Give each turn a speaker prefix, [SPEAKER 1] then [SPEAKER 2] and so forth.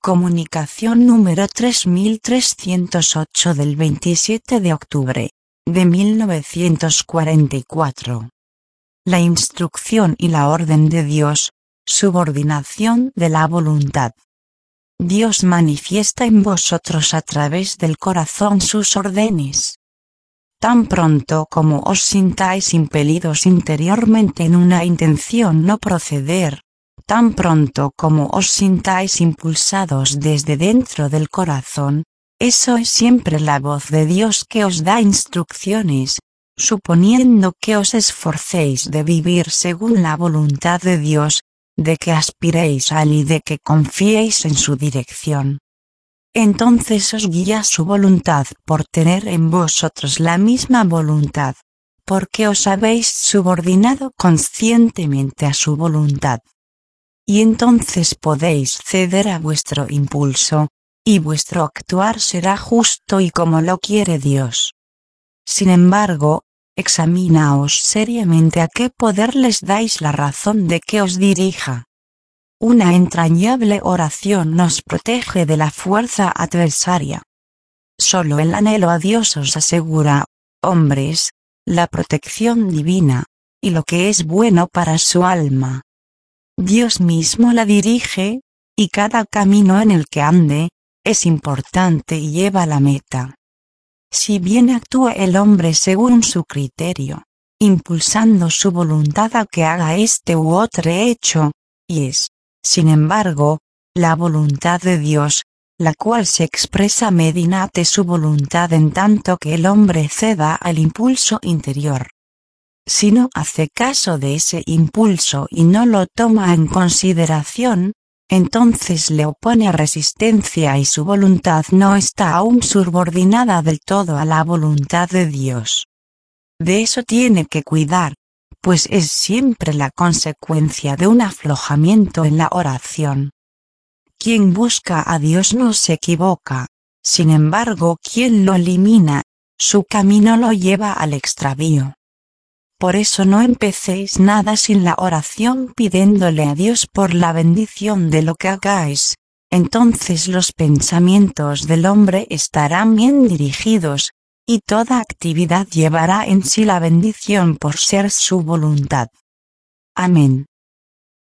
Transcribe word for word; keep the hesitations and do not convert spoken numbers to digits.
[SPEAKER 1] Comunicación número tres mil trescientos ocho del veintisiete de octubre de mil novecientos cuarenta y cuatro. La instrucción y la orden de Dios, subordinación de la voluntad. Dios manifiesta en vosotros a través del corazón sus órdenes. Tan pronto como os sintáis impelidos interiormente en una intención no proceder, tan pronto como os sintáis impulsados desde dentro del corazón, eso es siempre la voz de Dios que os da instrucciones, suponiendo que os esforcéis de vivir según la voluntad de Dios, de que aspiréis a Él y de que confiéis en su dirección. Entonces os guía su voluntad por tener en vosotros la misma voluntad, porque os habéis subordinado conscientemente a su voluntad. Y entonces podéis ceder a vuestro impulso, y vuestro actuar será justo y como lo quiere Dios. Sin embargo, examinaos seriamente a qué poder les dais la razón de que os dirija. Una entrañable oración nos protege de la fuerza adversaria. Solo el anhelo a Dios os asegura, hombres, la protección divina, y lo que es bueno para su alma. Dios mismo la dirige, y cada camino en el que ande, es importante y lleva a la meta. Si bien actúa el hombre según su criterio, impulsando su voluntad a que haga este u otro hecho, y es, sin embargo, la voluntad de Dios, la cual se expresa mediante su voluntad en tanto que el hombre ceda al impulso interior. Si no hace caso de ese impulso y no lo toma en consideración, entonces le opone resistencia y su voluntad no está aún subordinada del todo a la voluntad de Dios. De eso tiene que cuidar, pues es siempre la consecuencia de un aflojamiento en la oración. Quien busca a Dios no se equivoca, sin embargo quien lo elimina, su camino lo lleva al extravío. Por eso no empecéis nada sin la oración pidiéndole a Dios por la bendición de lo que hagáis, entonces los pensamientos del hombre estarán bien dirigidos, y toda actividad llevará en sí la bendición por ser su voluntad. Amén.